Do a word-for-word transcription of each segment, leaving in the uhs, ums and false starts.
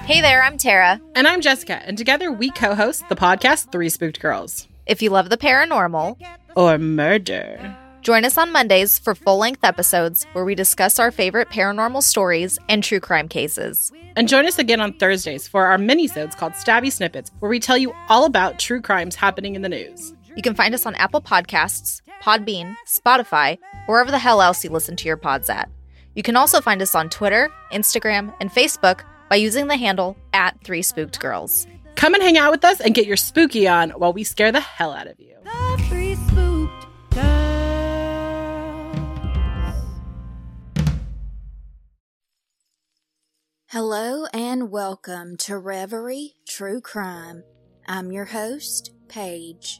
Hey there, I'm Tara. And I'm Jessica, and together we co-host the podcast Three Spooked Girls. If you love the paranormal or murder, join us on Mondays for full-length episodes where we discuss our favorite paranormal stories and true crime cases. And join us again on Thursdays for our mini-sodes called Stabby Snippets, where we tell you all about true crimes happening in the news. You can find us on Apple Podcasts, Podbean, Spotify, or wherever the hell else you listen to your pods at. You can also find us on Twitter, Instagram, and Facebook by using the handle at Three Spooked Girls. Come and hang out with us and get your spooky on while we scare the hell out of you. The Three Spooked Girls. Hello and welcome to Reverie True Crime. I'm your host, Paige.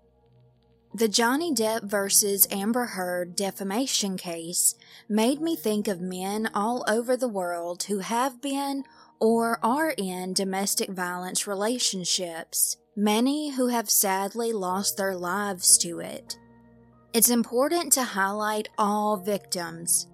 The Johnny Depp versus Amber Heard defamation case made me think of men all over the world who have been or are in domestic violence relationships, many who have sadly lost their lives to it. It's important to highlight all victims.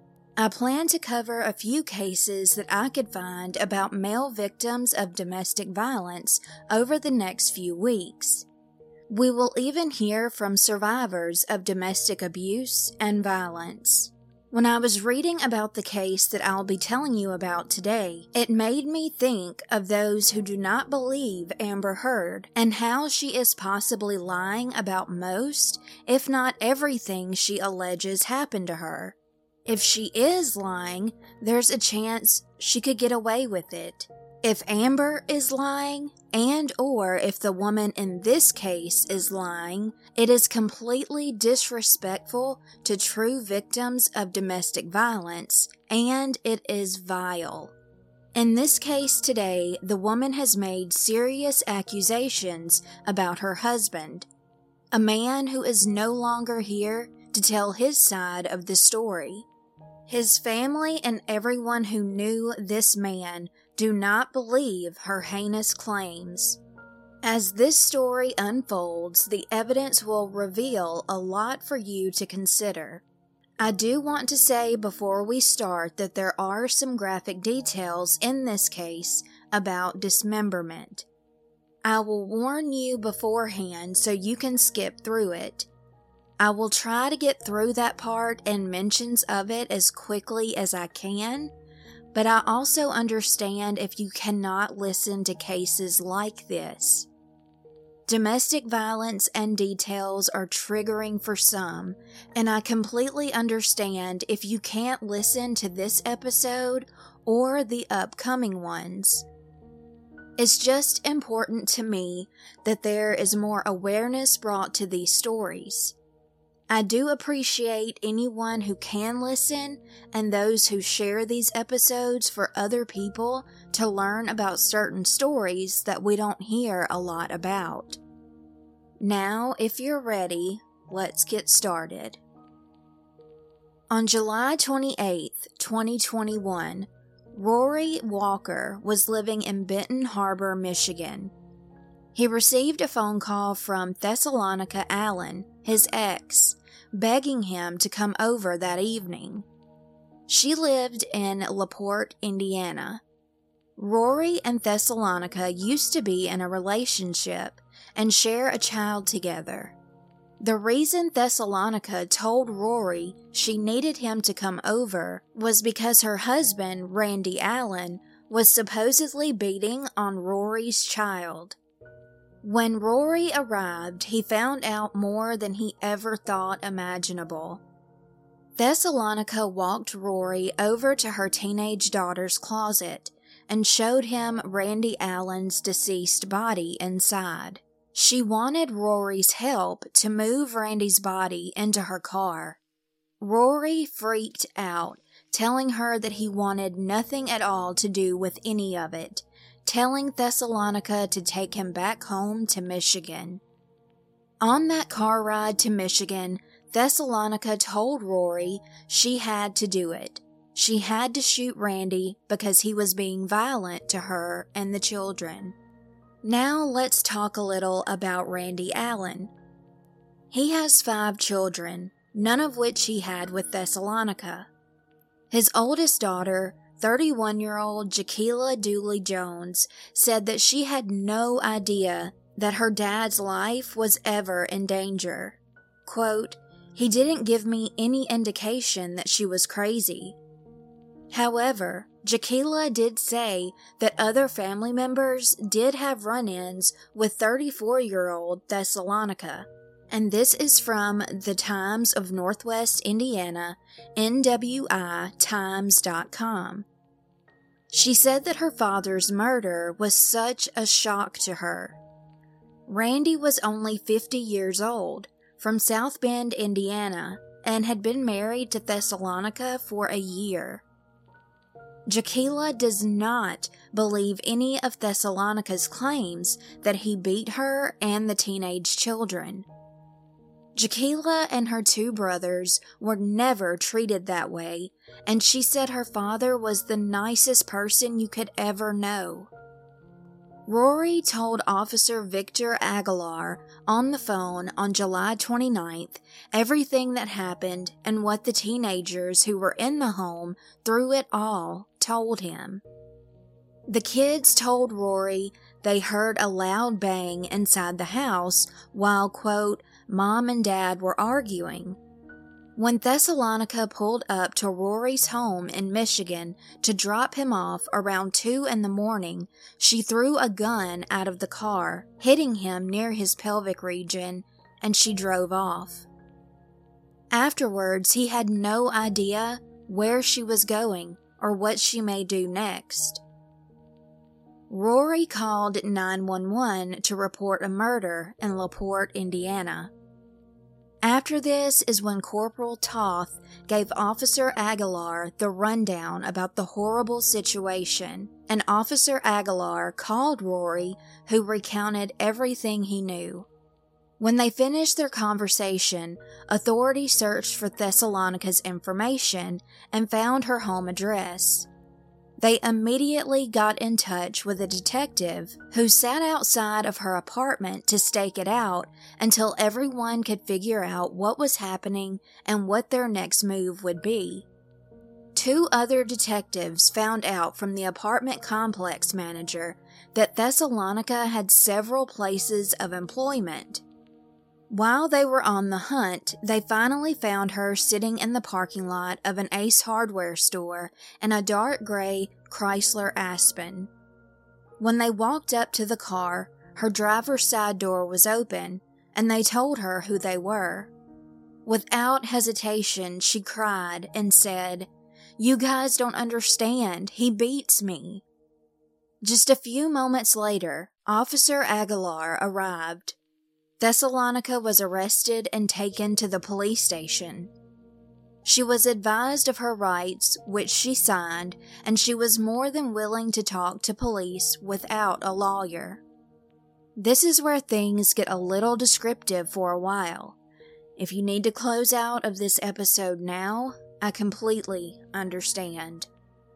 I plan to cover a few cases that I could find about male victims of domestic violence over the next few weeks. We will even hear from survivors of domestic abuse and violence. When I was reading about the case that I'll be telling you about today, it made me think of those who do not believe Amber Heard and how she is possibly lying about most, if not everything she alleges happened to her. If she is lying, there's a chance she could get away with it. If Amber is lying, and or if the woman in this case is lying, it is completely disrespectful to true victims of domestic violence, and it is vile. In this case today, the woman has made serious accusations about her husband, a man who is no longer here to tell his side of the story. His family and everyone who knew this man do not believe her heinous claims. As this story unfolds, the evidence will reveal a lot for you to consider. I do want to say before we start that there are some graphic details in this case about dismemberment. I will warn you beforehand so you can skip through it. I will try to get through that part and mentions of it as quickly as I can, but I also understand if you cannot listen to cases like this. Domestic violence and details are triggering for some, and I completely understand if you can't listen to this episode or the upcoming ones. It's just important to me that there is more awareness brought to these stories. I do appreciate anyone who can listen and those who share these episodes for other people to learn about certain stories that we don't hear a lot about. Now, if you're ready, let's get started. On July twenty-eighth, twenty twenty-one, Rory Walker was living in Benton Harbor, Michigan. He received a phone call from Thessalonica Allen, his ex, begging him to come over that evening. She lived in LaPorte, Indiana. Rory and Thessalonica used to be in a relationship and share a child together. The reason Thessalonica told Rory she needed him to come over was because her husband, Randy Allen, was supposedly beating on Rory's child. When Rory arrived, he found out more than he ever thought imaginable. Thessalonica walked Rory over to her teenage daughter's closet and showed him Randy Allen's deceased body inside. She wanted Rory's help to move Randy's body into her car. Rory freaked out, telling her that he wanted nothing at all to do with any of it, telling Thessalonica to take him back home to Michigan. On that car ride to Michigan, Thessalonica told Rory she had to do it. She had to shoot Randy because he was being violent to her and the children. Now let's talk a little about Randy Allen. He has five children, none of which he had with Thessalonica. His oldest daughter, thirty-one-year-old Jaquila Dooley Jones said that she had no idea that her dad's life was ever in danger. Quote, "He didn't give me any indication that she was crazy." However, Jaquila did say that other family members did have run-ins with thirty-four-year-old Thessalonica, and this is from the Times of Northwest Indiana, N W I Times dot com. She said that her father's murder was such a shock to her. Randy was only fifty years old, from South Bend, Indiana, and had been married to Thessalonica for a year. Jaquila does not believe any of Thessalonica's claims that he beat her and the teenage children. Jaquila and her two brothers were never treated that way, and she said her father was the nicest person you could ever know. Rory told Officer Victor Aguilar on the phone on July twenty-ninth everything that happened and what the teenagers who were in the home through it all told him. The kids told Rory they heard a loud bang inside the house while, quote, Mom and Dad were arguing. When Thessalonica pulled up to Rory's home in Michigan to drop him off around two in the morning, she threw a gun out of the car, hitting him near his pelvic region, and she drove off. Afterwards, he had no idea where she was going or what she may do next. Rory called nine one one to report a murder in LaPorte, Indiana. After this is when Corporal Toth gave Officer Aguilar the rundown about the horrible situation, and Officer Aguilar called Rory, who recounted everything he knew. When they finished their conversation, authorities searched for Thessalonica's information and found her home address. They immediately got in touch with a detective who sat outside of her apartment to stake it out until everyone could figure out what was happening and what their next move would be. Two other detectives found out from the apartment complex manager that Thessalonica had several places of employment. While they were on the hunt, they finally found her sitting in the parking lot of an Ace Hardware store in a dark gray Chrysler Aspen. When they walked up to the car, her driver's side door was open, and they told her who they were. Without hesitation, she cried and said, "You guys don't understand. He beats me." Just a few moments later, Officer Aguilar arrived. Thessalonica was arrested and taken to the police station. She was advised of her rights, which she signed, and she was more than willing to talk to police without a lawyer. This is where things get a little descriptive for a while. If you need to close out of this episode now, I completely understand.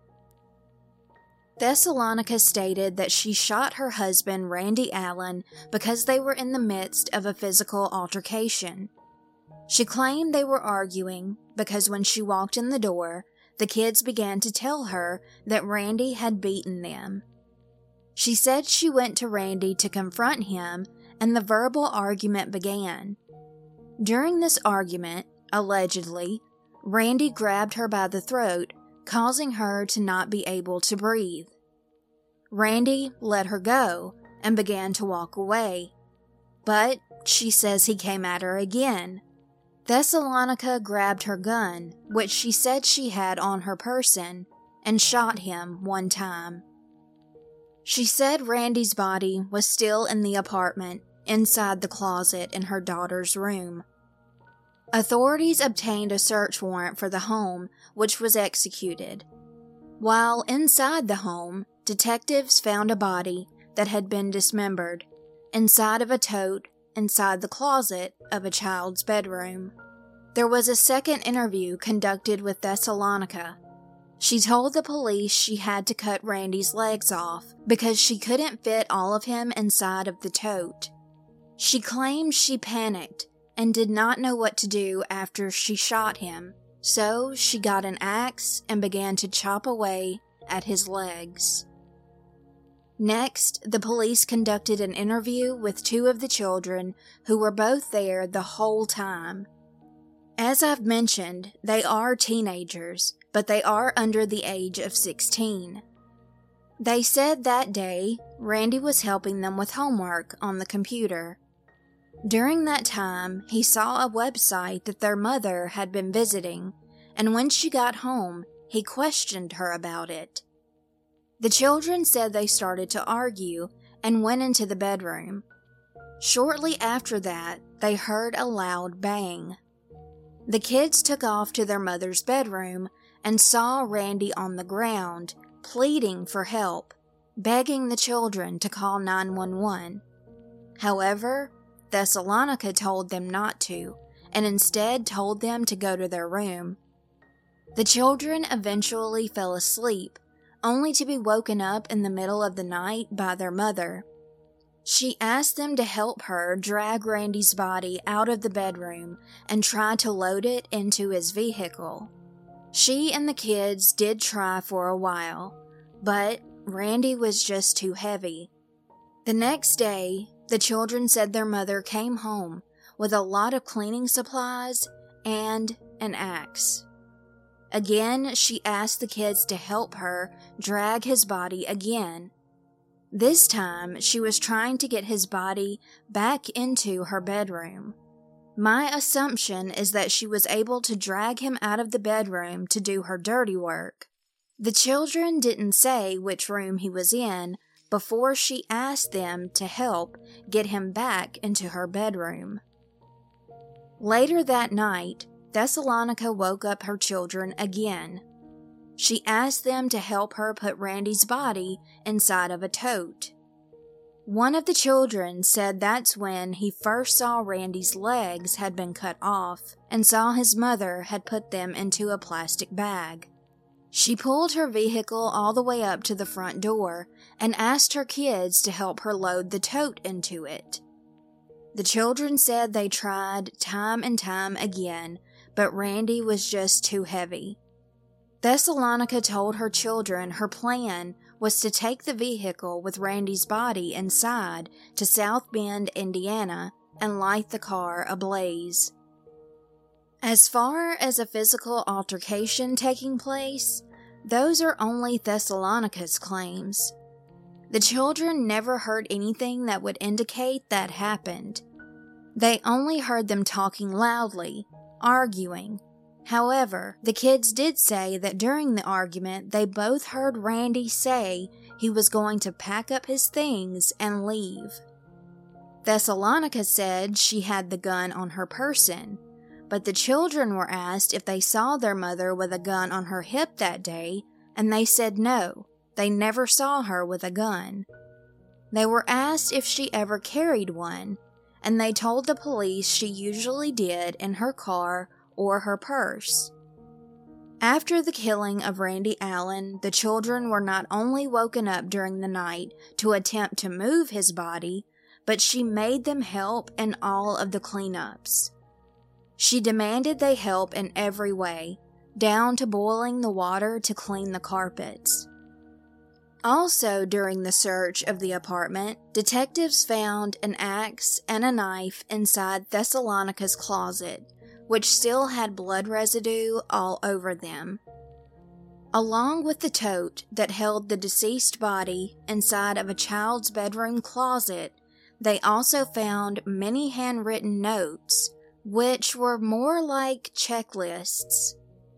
Thessalonica stated that she shot her husband, Randy Allen, because they were in the midst of a physical altercation. She claimed they were arguing because when she walked in the door, the kids began to tell her that Randy had beaten them. She said she went to Randy to confront him, and the verbal argument began. During this argument, allegedly, Randy grabbed her by the throat, causing her to not be able to breathe. Randy let her go and began to walk away, but she says he came at her again. Thessalonica grabbed her gun, which she said she had on her person, and shot him one time. She said Randy's body was still in the apartment, inside the closet in her daughter's room. Authorities obtained a search warrant for the home, which was executed. While inside the home, detectives found a body that had been dismembered, inside of a tote, inside the closet of a child's bedroom. There was a second interview conducted with Thessalonica. She told the police she had to cut Randy's legs off because she couldn't fit all of him inside of the tote. She claimed she panicked and did not know what to do after she shot him, so she got an axe and began to chop away at his legs. Next, the police conducted an interview with two of the children who were both there the whole time. As I've mentioned, they are teenagers, but they are under the age of sixteen. They said that day, Randy was helping them with homework on the computer. During that time, he saw a website that their mother had been visiting, and when she got home, he questioned her about it. The children said they started to argue and went into the bedroom. Shortly after that, they heard a loud bang. The kids took off to their mother's bedroom and saw Randy on the ground, pleading for help, begging the children to call nine one one. However, Thessalonica told them not to, and instead told them to go to their room. The children eventually fell asleep, only to be woken up in the middle of the night by their mother. She asked them to help her drag Randy's body out of the bedroom and try to load it into his vehicle. She and the kids did try for a while, but Randy was just too heavy. The next day, the children said their mother came home with a lot of cleaning supplies and an axe. Again, she asked the kids to help her drag his body again. This time, she was trying to get his body back into her bedroom. My assumption is that she was able to drag him out of the bedroom to do her dirty work. The children didn't say which room he was in before she asked them to help get him back into her bedroom. Later that night, Thessalonica woke up her children again. She asked them to help her put Randy's body inside of a tote. One of the children said that's when he first saw Randy's legs had been cut off and saw his mother had put them into a plastic bag. She pulled her vehicle all the way up to the front door and asked her kids to help her load the tote into it. The children said they tried time and time again, but Randy was just too heavy. Thessalonica told her children her plan was to take the vehicle with Randy's body inside to South Bend, Indiana, and light the car ablaze. As far as a physical altercation taking place, those are only Thessalonica's claims. The children never heard anything that would indicate that happened. They only heard them talking loudly, arguing. However, the kids did say that during the argument they both heard Randy say he was going to pack up his things and leave. Thessalonica said she had the gun on her person, but the children were asked if they saw their mother with a gun on her hip that day, and they said no, they never saw her with a gun. They were asked if she ever carried one, and they told the police she usually did in her car or her purse. After the killing of Randy Allen, the children were not only woken up during the night to attempt to move his body, but she made them help in all of the cleanups. She demanded they help in every way, down to boiling the water to clean the carpets. Also, during the search of the apartment, detectives found an axe and a knife inside Thessalonica's closet, which still had blood residue all over them. Along with the tote that held the deceased body inside of a child's bedroom closet, they also found many handwritten notes, which were more like checklists.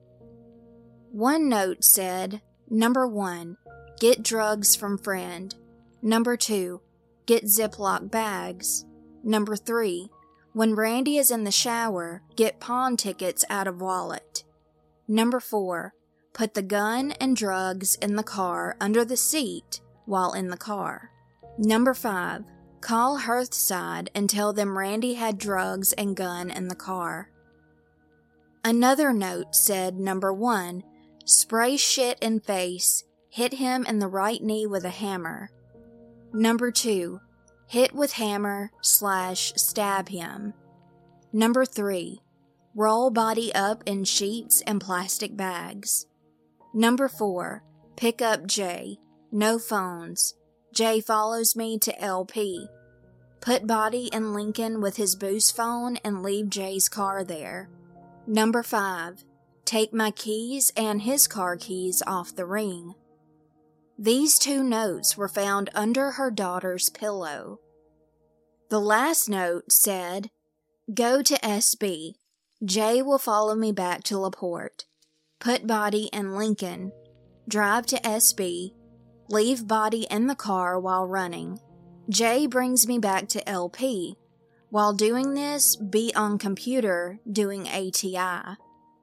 One note said, Number one, get drugs from friend. Number two, get Ziploc bags. Number three, when Randy is in the shower, get pawn tickets out of wallet. Number four, put the gun and drugs in the car under the seat while in the car. Number five, call Hearthside and tell them Randy had drugs and gun in the car. Another note said, Number one, spray shit in face, hit him in the right knee with a hammer. Number two, hit with hammer slash stab him. Number three, roll body up in sheets and plastic bags. Number four, Pick up J. No phones. J follows me to L P. Put body in Lincoln with his boost phone and leave J's car there. Number five. Take my keys and his car keys off the ring. These two notes were found under her daughter's pillow. The last note said, Go to S B. Jay will follow me back to LaPorte. Put body in Lincoln. Drive to S B. Leave body in the car while running. Jay brings me back to L P. While doing this, be on computer doing A T I.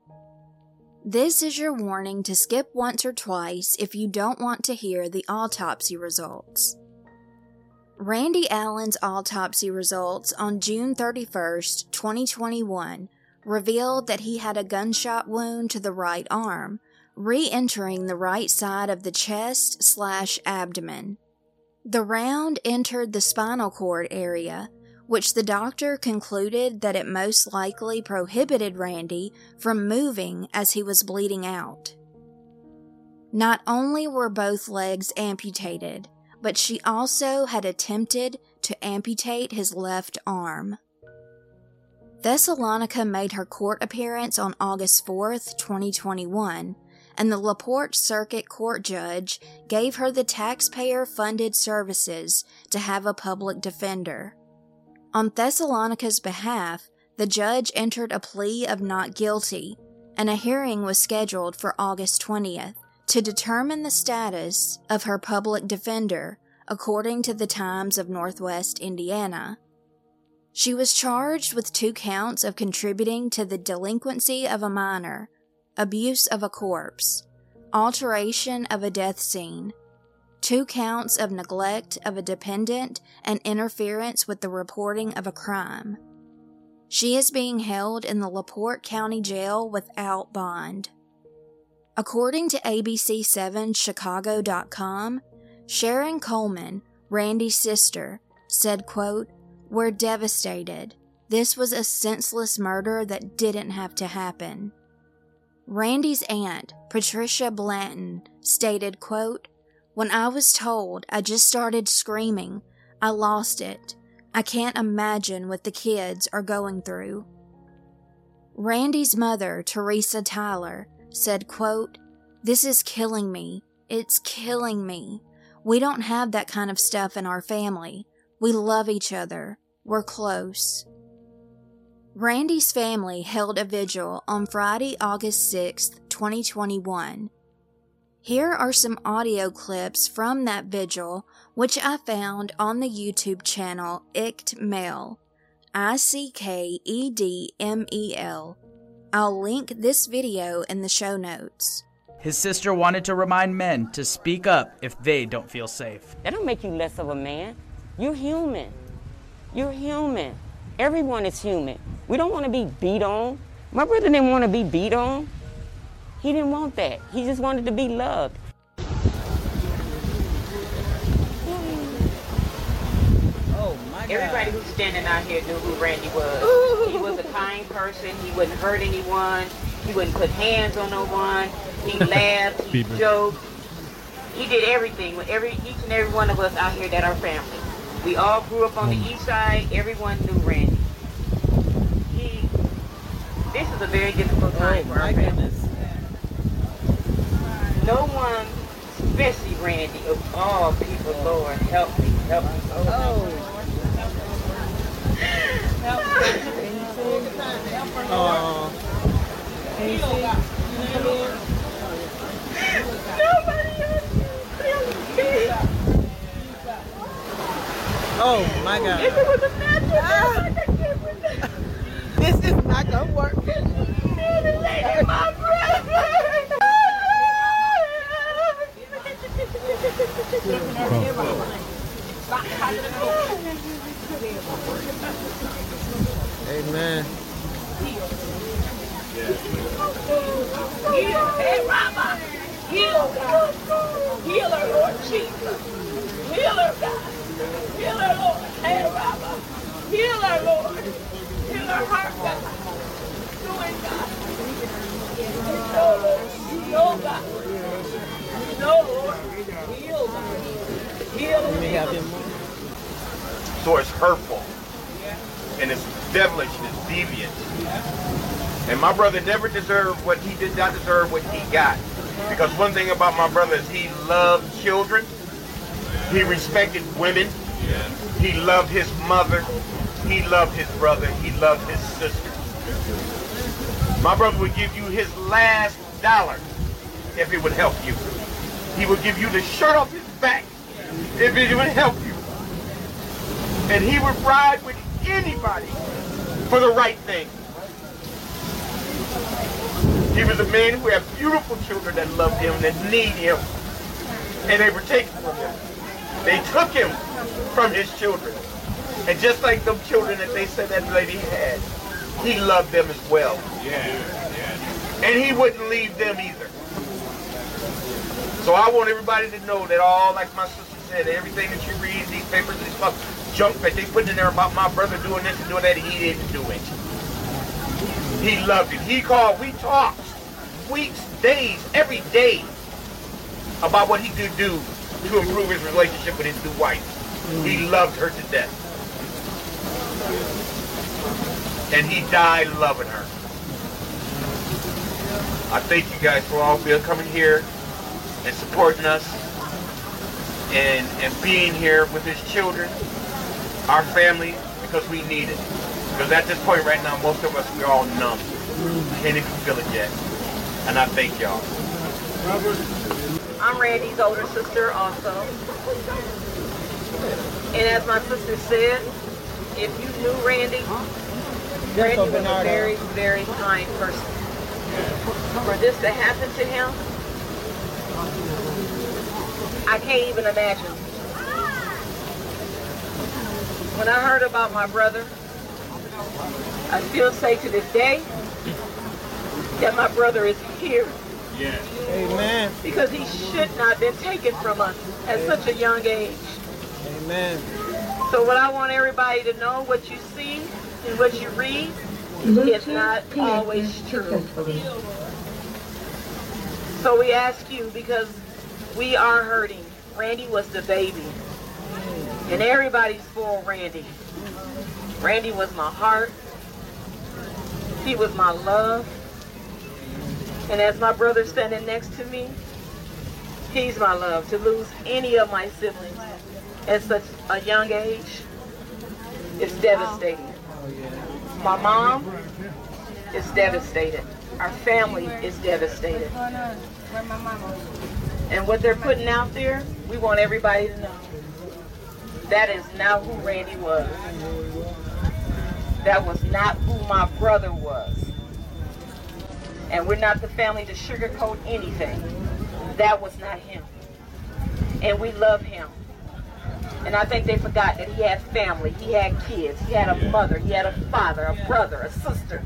This is your warning to skip once or twice if you don't want to hear the autopsy results. Randy Allen's autopsy results on June thirty-first, twenty twenty-one revealed that he had a gunshot wound to the right arm, re-entering the right side of the chest slash abdomen. The round entered the spinal cord area, which the doctor concluded that it most likely prohibited Randy from moving as he was bleeding out. Not only were both legs amputated, but she also had attempted to amputate his left arm. Thessalonica made her court appearance on August fourth, twenty twenty-one, and the LaPorte Circuit Court judge gave her the taxpayer-funded services to have a public defender. On Thessalonica's behalf, the judge entered a plea of not guilty, and a hearing was scheduled for August twentieth to determine the status of her public defender, according to the Times of Northwest Indiana. She was charged with two counts of contributing to the delinquency of a minor, abuse of a corpse, alteration of a death scene, two counts of neglect of a dependent, and interference with the reporting of a crime. She is being held in the LaPorte County Jail without bond. According to A B C seven Chicago dot com, Sharon Coleman, Randy's sister, said, quote, We're devastated. This was a senseless murder that didn't have to happen. Randy's aunt, Patricia Blanton, stated, quote, When I was told, I just started screaming. I lost it. I can't imagine what the kids are going through. Randy's mother, Teresa Tyler, said, quote, This is killing me. It's killing me. We don't have that kind of stuff in our family. We love each other. We're close. Randy's family held a vigil on Friday, August sixth, twenty twenty-one. Here are some audio clips from that vigil, which I found on the YouTube channel Icked Mel, I C K E D M E L. I'll link this video in the show notes. His sister wanted to remind men to speak up if they don't feel safe. That don't make you less of a man. You're human. You're human. Everyone is human. We don't want to be beat on. My brother didn't want to be beat on. He didn't want that. He just wanted to be loved. Oh my God. Everybody who's standing out here knew who Randy was. He was a kind person. He wouldn't hurt anyone. He wouldn't put hands on no one. He laughed. He joked. He did everything with every each and every one of us out here that are family. We all grew up on the east side. Everyone knew Randy. He. This is a very difficult time Oh for our my family. goodness. No one, especially Randy, of all people, Lord, help me, help me. Oh. Oh. Oh my God. If it was a natural ah. I could get with it. This is not gonna work. Lady, my brother. Amen. Hey, Rama, heal God. Heal her, Lord Jesus. Heal her, God. Heal her, Lord. Hey, Rama, heal her, Lord. Heal her heart, God. Do it, God. You know, Lord. You know, God. You know, So it's hurtful, and it's devilish, and it's deviant. And my brother never deserved what he did not deserve what he got. Because one thing about my brother is he loved children, he respected women, he loved his mother, he loved his brother, he loved his sister. My brother would give you his last dollar if it would help you. He would give you the shirt off his back if it would help you. And he would ride with anybody for the right thing. He was a man who had beautiful children that loved him, that need him, and they were taken from him. They took him from his children. And just like them children that they said that lady had, he loved them as well. Yeah, yeah. And he wouldn't leave them either. So I want everybody to know that all, like my sister said, everything that you read, these papers, these stuff, junk that they put in there about my brother doing this and doing that, he didn't do it. He loved it. He called, we talked weeks, days, every day about what he could do to improve his relationship with his new wife. He loved her to death. And he died loving her. I thank you guys for all being coming here and supporting us and, and being here with his children, our family, because we need it. Because at this point right now, most of us, we're all numb. Can't even feel it yet. And I thank y'all. I'm Randy's older sister also. And as my sister said, if you knew Randy, Randy was a very, very kind person. For this to happen to him, I can't even imagine. When I heard about my brother, I still say to this day that my brother is here. Yeah. Amen. Because he should not have been taken from us at such a young age. Amen. So what I want everybody to know, what you see and what you read, is not always true. So we ask you, because we are hurting. Randy was the baby. And everybody's for Randy. Randy was my heart. He was my love. And as my brother standing next to me, he's my love. To lose any of my siblings at such a young age is devastating. My mom is devastated. Our family is devastated. And what they're putting out there, we want everybody to know. That is not who Randy was. That was not who my brother was. And we're not the family to sugarcoat anything. That was not him. And we love him. And I think they forgot that he had family, he had kids, he had a mother, he had a father, a brother, a sister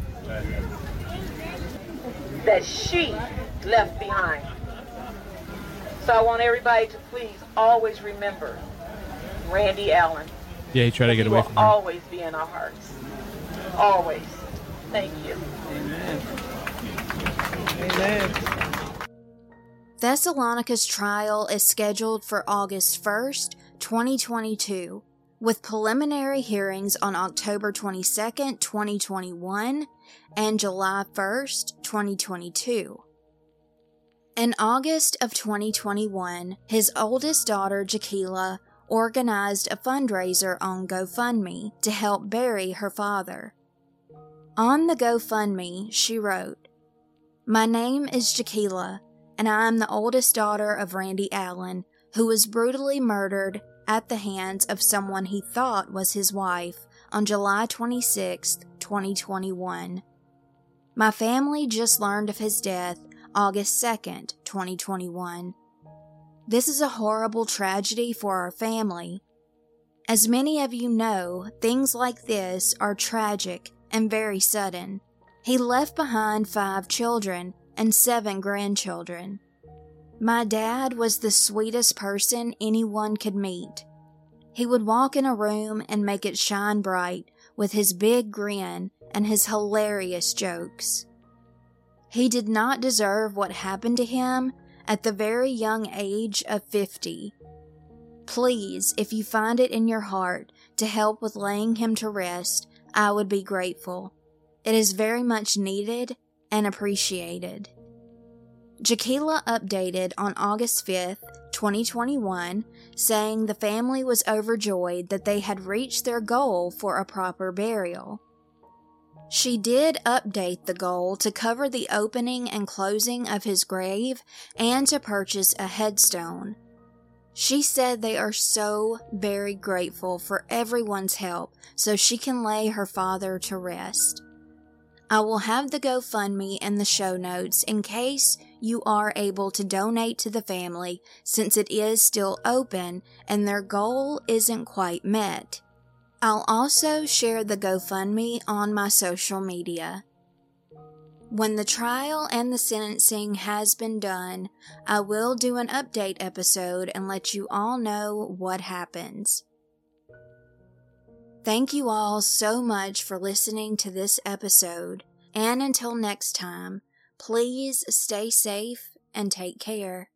that she left behind. So I want everybody to please always remember Randy Allen. Yeah, he tried to get away will from her. Always be in our hearts. Always. Thank you. Amen. Amen. Thessalonica's trial is scheduled for August first, twenty twenty-two, with preliminary hearings on October twenty-second, twenty twenty-one, and July first, twenty twenty-two. In August of twenty twenty-one, his oldest daughter, Jaquila, organized a fundraiser on GoFundMe to help bury her father. On the GoFundMe, she wrote, "My name is Jaquila, and I am the oldest daughter of Randy Allen, who was brutally murdered at the hands of someone he thought was his wife on July twenty-sixth, twenty twenty-one. My family just learned of his death August second, twenty twenty-one. This is a horrible tragedy for our family. As many of you know, things like this are tragic and very sudden. He left behind five children and seven grandchildren. My dad was the sweetest person anyone could meet. He would walk in a room and make it shine bright with his big grin and his hilarious jokes. He did not deserve what happened to him at the very young age of fifty. Please, if you find it in your heart to help with laying him to rest, I would be grateful. It is very much needed and appreciated. Jaquila updated on August fifth, twenty twenty-one, saying the family was overjoyed that they had reached their goal for a proper burial. She did update the goal to cover the opening and closing of his grave and to purchase a headstone. She said they are so very grateful for everyone's help so she can lay her father to rest. I will have the GoFundMe in the show notes in case you are able to donate to the family since it is still open and their goal isn't quite met. I'll also share the GoFundMe on my social media. When the trial and the sentencing has been done, I will do an update episode and let you all know what happens. Thank you all so much for listening to this episode, and until next time, please stay safe and take care.